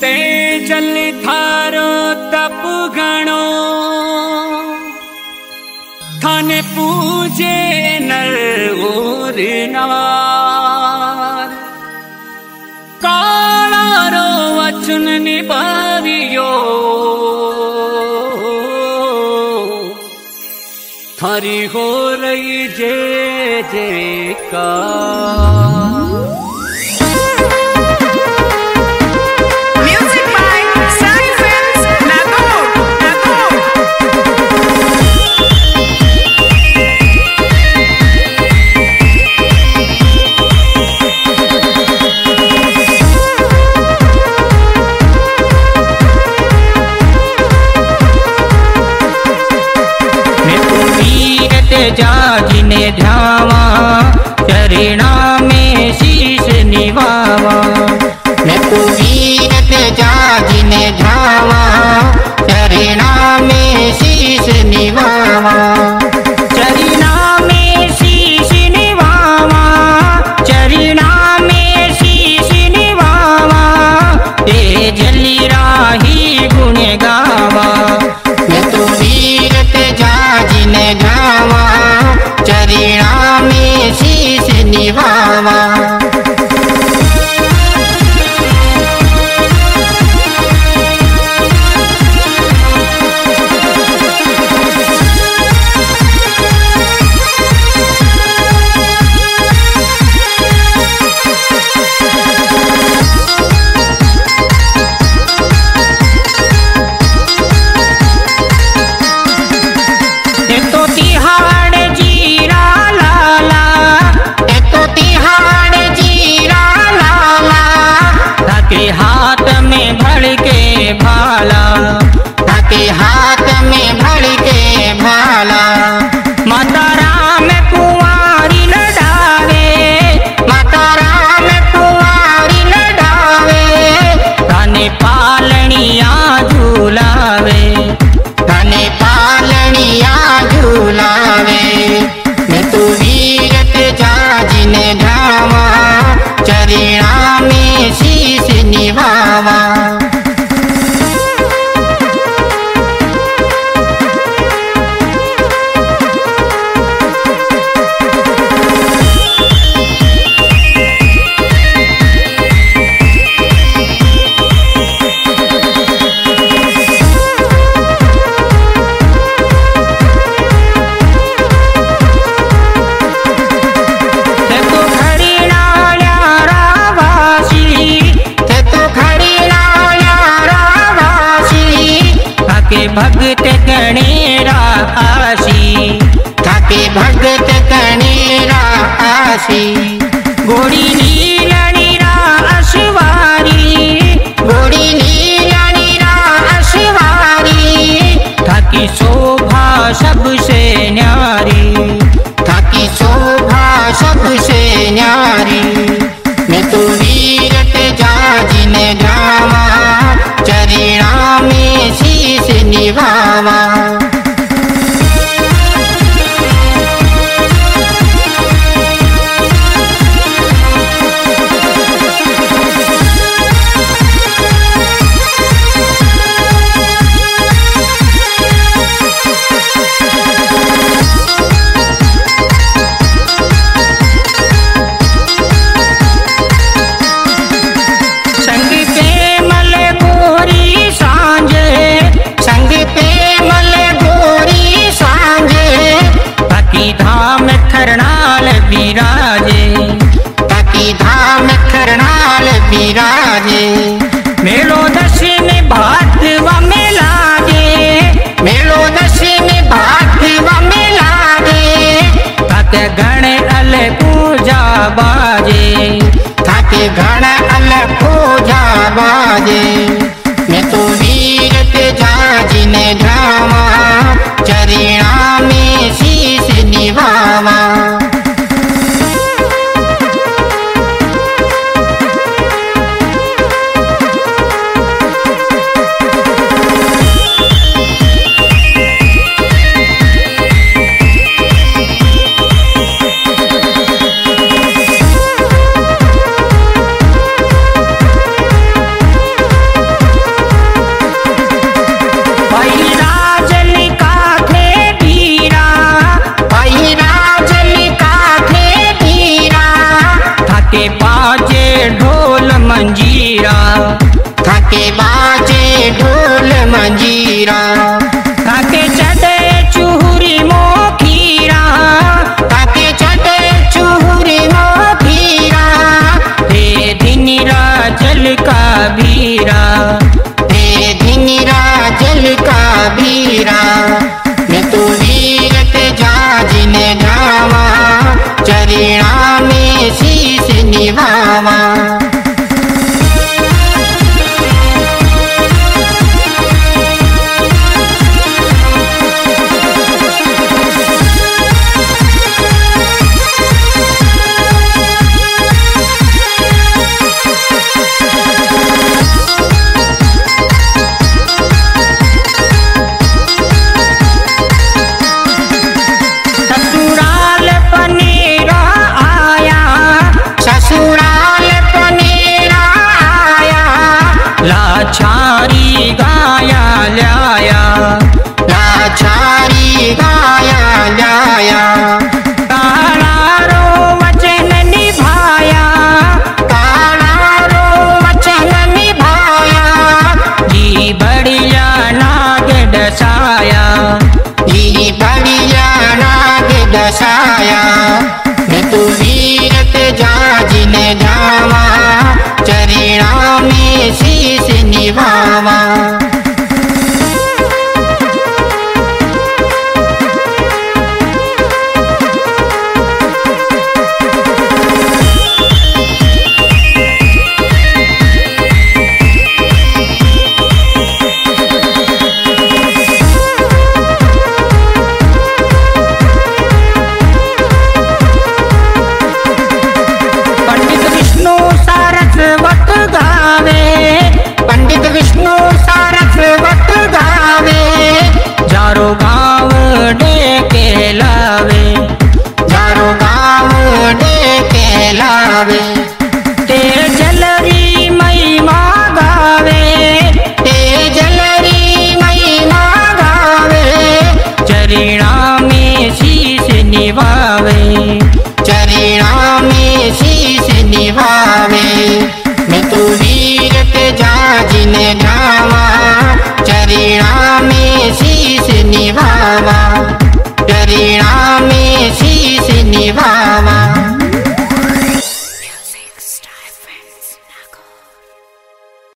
ते जल थारो तप गणो थाने पूजे नर और नवार कालारो वचन निभावियो थारी हो रही जय जयकार। जाजिने ध्यावा चरणा में शीश निवावा मैं कुबीरत जाजिने ध्यावा चरणा में शीश निवावा चरणा में शीश निवावा चरणा में शीश निवावा ते जली राही गुण गावा मैं कुबीरत जाजिने ध्यावा चरणा में शीश निभावा। हाथ में भर के भाला ताके हाथ में भर के भाला माता राम कुंवारी लडावे माता राम कुंवारी लडावे थाने पालनिया झूलावे थाने पालनिया झूलावे मैं तू वीरत जाजिने ध्यावा चरणा में शीश निभावा। भगत गणेरा आशी थाके भगत गणेरा आशी गोड़ी नीलनीरा अश्वारी गोड़ी नीलनीरा अश्वारी थाकी शोभा सबसे न्यारी थाकी शोभा सबसे न्यारी मैं तो वीरत जाजिने ध्यावा चरणा में शीश निभावा। धाम खरनाल विराजे ताकि धाम खरनाल विराजे मेलो दशमी भागव में लागे मेलो दशमी भागव में लागे ताके गण अल पूजा बाजे ताके गण अल पूजा बाजे मैं तो वीरत जाजिने ध्यावा चरणा में शीश निभावा। जल का बीरा, हे धिंगरा जल का बीरा। मैं तू वीरत जाजिन ढावा, चरणा में शीश निभावा। लाचारी गाया लाया, लाचारी गाया लाया। काला रो वचन निभाया, काला रो वचन निभाया। जी बढ़िया नाग डसाया, जी बढ़िया नाग डसाया। मैं तू वीरत जाजिन ढावा, चरणा में शीश निभावा। पंडित विष्णु सारस्वत गावे, पंडित विष्णु सारस्वत गावे। चारों गाँव डेके लावे, चारों गाँव डेके लावे। तेजलरी महिमा गावे, तेजलरी महिमा गावे। चरणा में शीश निभावे, चरणा में शीश निभावे। मैं तू वीरत जाजिन ढावा, चरणा में शीश निभावा।